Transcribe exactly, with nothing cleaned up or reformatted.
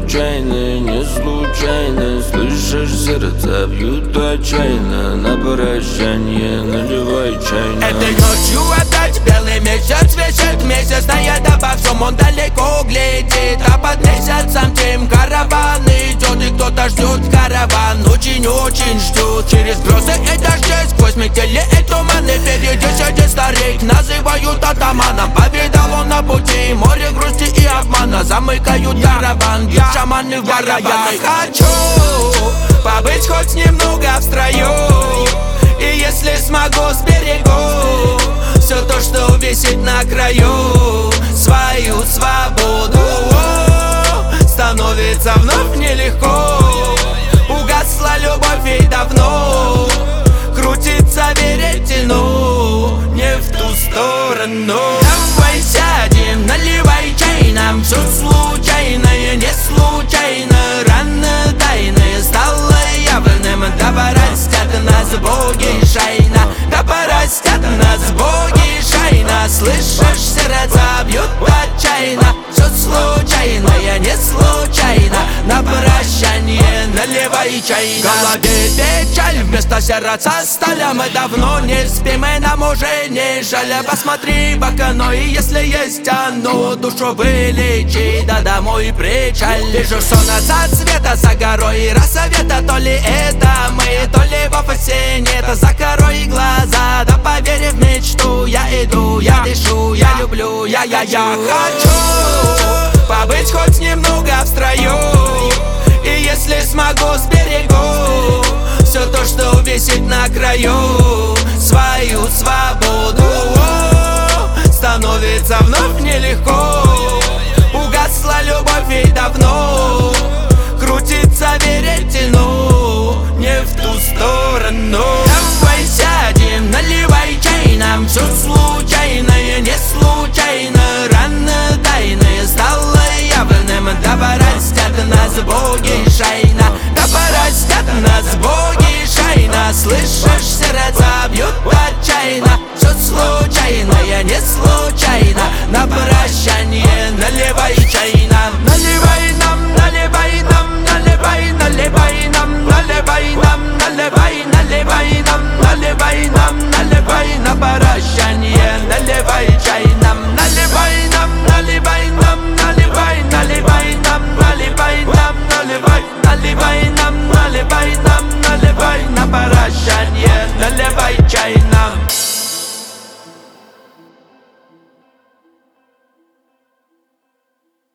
случайно, не случайно. Слышишь, сердца бьют отчаянно. На прощание наливай чайно. Этой ночью опять белый месяц висит. Месяц знает обо всем, он далеко глядит. А под месяцем тем караван идет. И кто-то ждет караван, очень-очень ждет. Через грозы и дожди, сквозь метели и туманы. Впереди сидит старик, называют атаманом. Повидал он на пути море грусти и обмана. Замыкают караван, бьют шаманы в барабаны. Я хочу побыть хоть немного в строю, и если смогу, сберегу все то, что висит на краю. Свою свободу становится вновь нелегко. Угасла любовь и давно крутится веретено не в ту сторону. Давай сядем, наливай чай, нам все случайное не случайно. Рано тайное стало явным, да порастят нас боги шайна. Да порастят нас боги шайна. Слышишь, сердца бьют отчаянно. Все случайное не случайно. На прощание наливай чай. В голове печаль, вместо сердца сталь. Мы давно не спим, и нам уже не жаль. Посмотри в окно, и если есть оно, душу вылечи, да домой причаль. Вижу солнце цвета за горой рассвета. То ли это мы, то ли вовсе нет. Закрой глаза, да поверь в мечту. Я иду, я дышу, я люблю, я, я, я хочу побыть хоть немного в строю, и если смогу, сберегу все то, что висит на краю. Свою свободу становится вновь нелегко. Угасла любовь и давно крутится веретено не в ту сторону. Давай сядем, наливай чай, нам все случайное не случайно. Рано тайное стало явным, да порастят нас боги шайна. Да порастят нас боги шайна. Слышишь, сердца бьют отчаянно. Все случайное не случайно. На прощание наливай чай нам. Наливай нам, наливай нам, наливай, наливай нам, наливай нам, наливай, наливай нам, наливай нам, наливай на прощание, наливай чай нам. Наливай нам, наливай нам, наливай, наливай нам, наливай нам, наливай, наливай нам, наливай нам, наливай на прощание, наливай.